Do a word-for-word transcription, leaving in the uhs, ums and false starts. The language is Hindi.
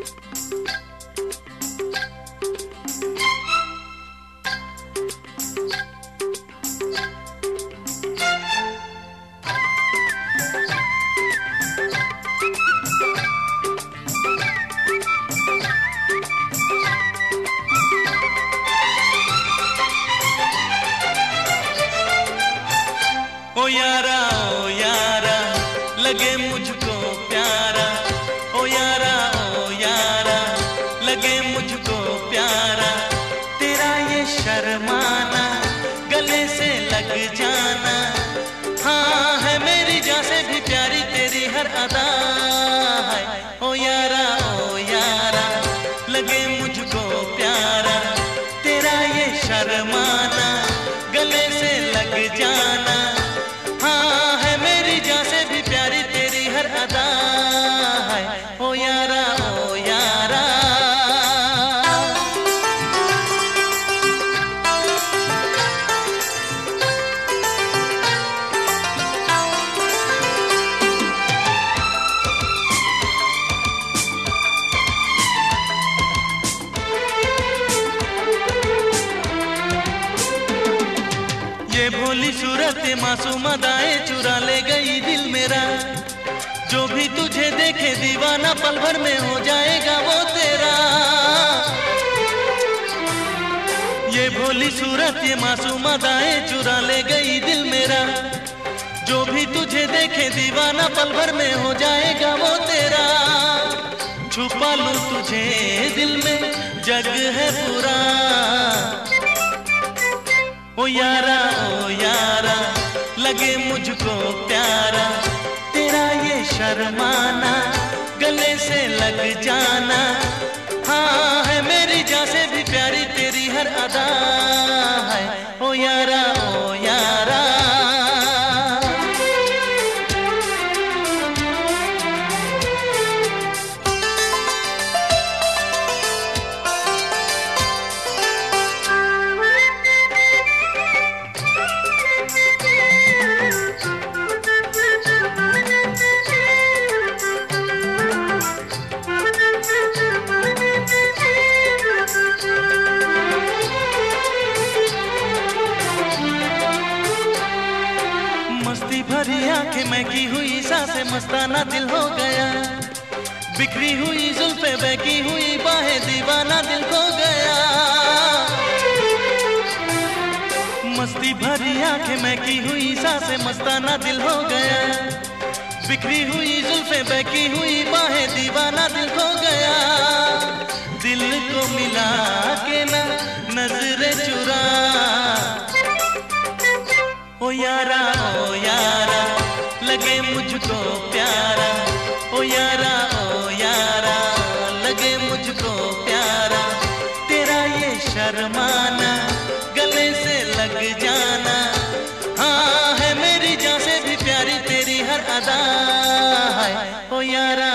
ओ यारा ओ यारा लगे मुझको प्यारा, ओ यारा ओ यारा लगे मुझको प्यारा, तेरा ये शर्माना गले से लग जाना, हाँ है मेरी जान से भी प्यारी तेरी हर अदा है। ओ यारा ओ यारा लगे मुझको प्यारा, तेरा ये शर्माना गले से लग जाना, हाँ है मेरी जान से भी प्यारी तेरी हर अदा है। ओ यारा ओ यारा ये भोली सूरत मासूम अदाएं चुरा ले गई दिल मेरा, जो भी तुझे देखे दीवाना पल भर में हो जाएगा वो तेरा। ये भोली सूरत ये मासूम अदाएं चुरा ले गई दिल मेरा, जो भी तुझे देखे दीवाना पल भर में हो जाएगा वो तेरा। छुपा लूं तुझे दिल में जग है पूरा, ओ यारा ओ यारा लगे मुझको प्यारा, तेरा ये शर्माना गले से लग जाना, हाँ है मेरी जान से भी प्यारी तेरी हर अदा है। ओ यारा ओ यारा भरी आंखें में की हुई सांसें मस्ताना दिल हो गया, बिखरी हुई जुल्फें बहकी हुई बाहें दीवाना दिल खो गया। मस्ती भरी आंखें में की हुई सांसें मस्ताना दिल हो गया, बिखरी हुई जुल्फें बहकी हुई बाहें दीवाना दिल खो गया। दिल को मिला के ना नजरें चुरा, ओ यारा ओ यारा लगे मुझको प्यारा, ओ यारा ओ यारा लगे मुझको प्यारा, तेरा ये शर्माना गले से लग जाना, हाँ है मेरी जान से भी प्यारी तेरी हर अदा है। ओ यारा